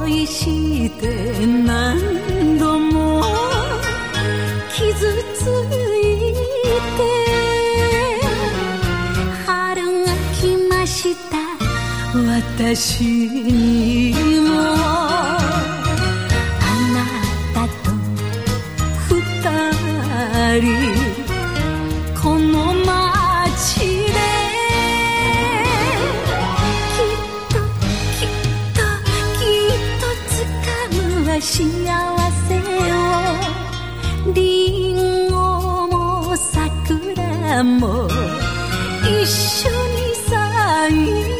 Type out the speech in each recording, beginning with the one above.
恋して何度も傷ついて、春が来ました。私にもあなたと二人この街できっと掴むは幸せを、リンゴも桜も一緒に咲いて、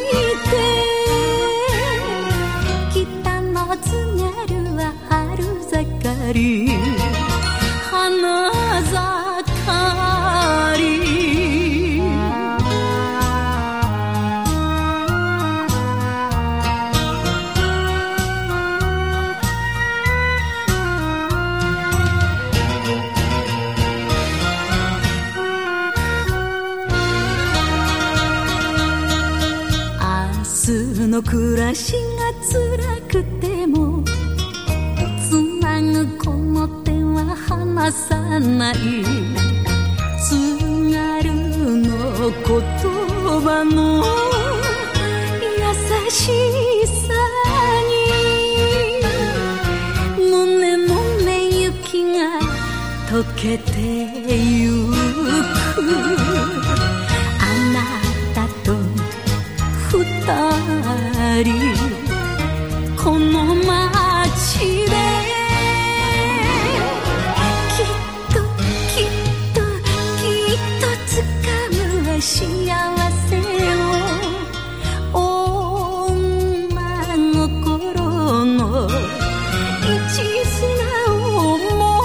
北の津軽は春盛り花盛り。明日の暮らしが辛くてもつなぐこの手は離さない。津軽の言葉の優しさに胸の目雪が溶けてゆく。あなたと二人この街できっと掴むは幸せを、女心の一途な想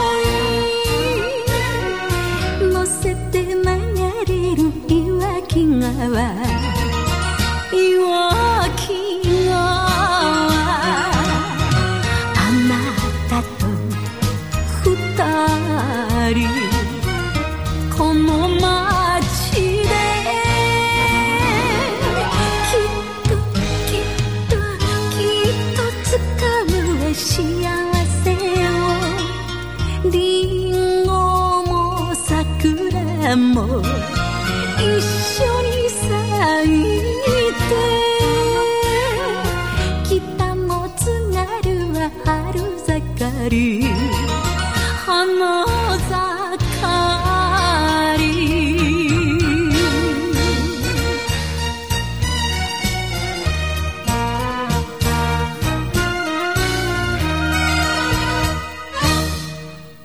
い乗せて流れる岩木川、岩木川、あなたと二人この街できっと掴むは幸せを、リンゴも桜も一緒に咲いて、北の津軽は春盛り